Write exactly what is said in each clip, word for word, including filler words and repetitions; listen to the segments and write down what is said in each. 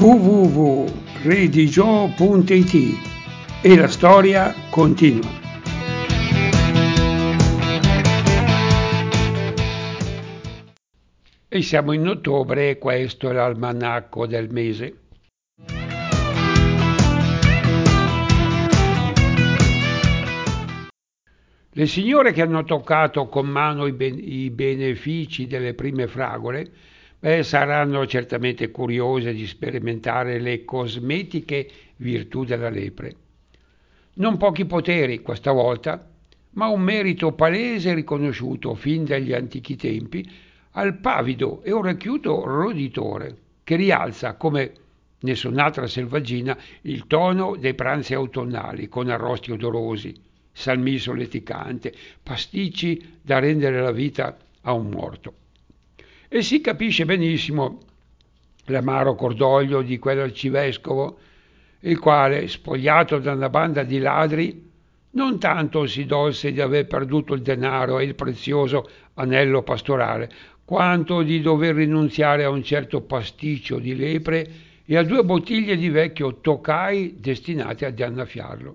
w w w punto redigio punto it e la storia continua. E siamo in ottobre e questo è l'almanacco del mese. Le signore che hanno toccato con mano i, ben- i benefici delle prime fragole, beh, saranno certamente curiose di sperimentare le cosmetiche virtù della lepre. Non pochi poteri questa volta, ma un merito palese riconosciuto fin dagli antichi tempi al pavido e orecchiuto roditore, che rialza come nessun'altra selvaggina il tono dei pranzi autunnali con arrosti odorosi, salmì solleticante, pasticci da rendere la vita a un morto. E si capisce benissimo l'amaro cordoglio di quell'arcivescovo, il quale, spogliato da una banda di ladri, non tanto si dolse di aver perduto il denaro e il prezioso anello pastorale, quanto di dover rinunziare a un certo pasticcio di lepre e a due bottiglie di vecchio Tokai destinate ad annaffiarlo.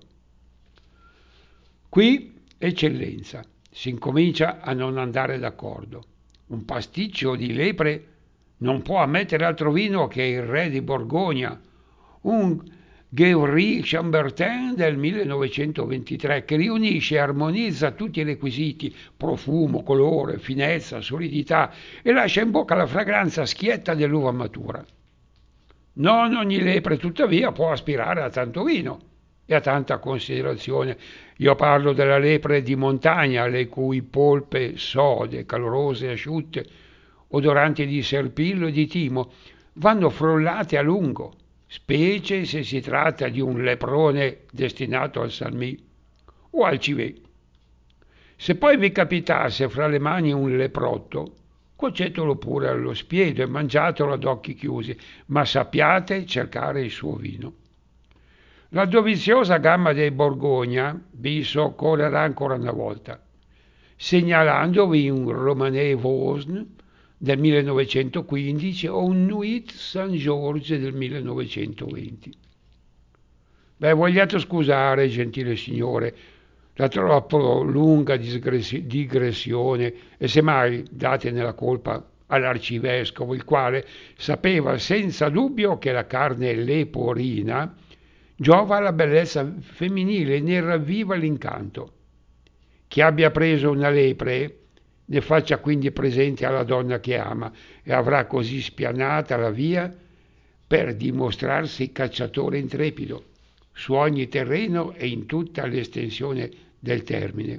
Qui, eccellenza, si incomincia a non andare d'accordo. Un pasticcio di lepre non può ammettere altro vino che il re di Borgogna, un Gevrey Chambertin del millenovecentoventitré, che riunisce e armonizza tutti i requisiti, profumo, colore, finezza, solidità, e lascia in bocca la fragranza schietta dell'uva matura. Non ogni lepre, tuttavia, può aspirare a tanto vino e a tanta considerazione. Io parlo della lepre di montagna, le cui polpe sode, calorose e asciutte, odoranti di serpillo e di timo, vanno frollate a lungo, specie se si tratta di un leprone destinato al salmì o al civet. Se poi vi capitasse fra le mani un leprotto, concetelo pure allo spiedo e mangiatelo ad occhi chiusi, ma sappiate cercare il suo vino. La doviziosa gamma dei Borgogna vi soccorrerà ancora una volta, segnalandovi un Romanée Vosne del millenovecentoquindici o un Nuit Saint-Georges del millenovecentoventi. Beh, vogliate scusare, gentile signore, la troppo lunga digressi- digressione e semmai datene la colpa all'arcivescovo, il quale sapeva senza dubbio che la carne leporina giova alla bellezza femminile e ne ravviva l'incanto. Chi abbia preso una lepre ne faccia quindi presente alla donna che ama e avrà così spianata la via per dimostrarsi cacciatore intrepido su ogni terreno e in tutta l'estensione del termine.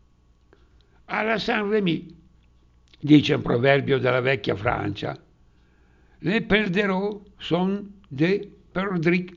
Alla Saint-Rémy, dice un proverbio della vecchia Francia, les perderaux sont des perdrix.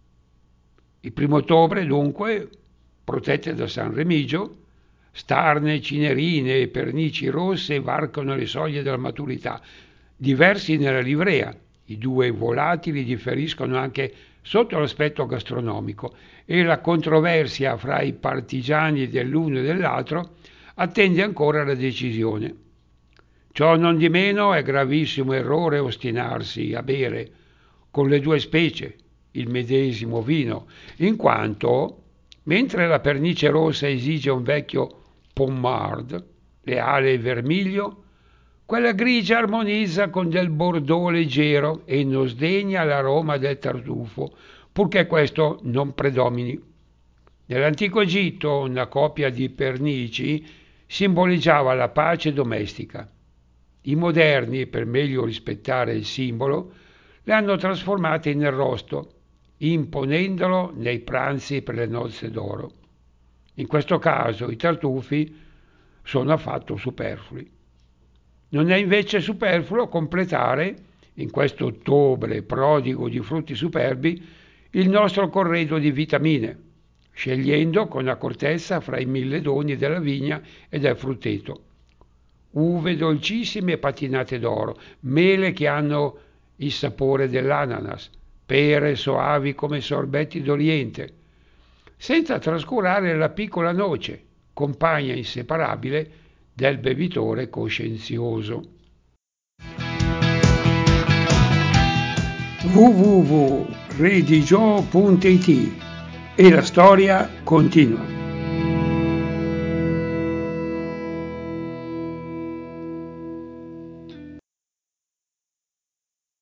Il primo ottobre, dunque, protette da San Remigio, starne, cinerine e pernici rosse varcano le soglie della maturità, diversi nella livrea. I due volatili differiscono anche sotto l'aspetto gastronomico e la controversia fra i partigiani dell'uno e dell'altro attende ancora la decisione. Ciò non di meno è gravissimo errore ostinarsi a bere con le due specie il medesimo vino, in quanto, mentre la pernice rossa esige un vecchio pommard, leale e vermiglio, quella grigia armonizza con del bordeaux leggero e non sdegna l'aroma del tartufo, purché questo non predomini. Nell'antico Egitto una coppia di pernici simboleggiava la pace domestica. I moderni, per meglio rispettare il simbolo, le hanno trasformate in arrosto, imponendolo nei pranzi per le nozze d'oro. In questo caso i tartufi sono affatto superflui. Non è invece superfluo completare, in questo ottobre prodigo di frutti superbi, il nostro corredo di vitamine, scegliendo con accortezza fra i mille doni della vigna e del frutteto. Uve dolcissime patinate d'oro, mele che hanno il sapore dell'ananas, pere soavi come sorbetti d'Oriente, senza trascurare la piccola noce, compagna inseparabile del bevitore coscienzioso. w w w punto redigio punto it e la storia continua.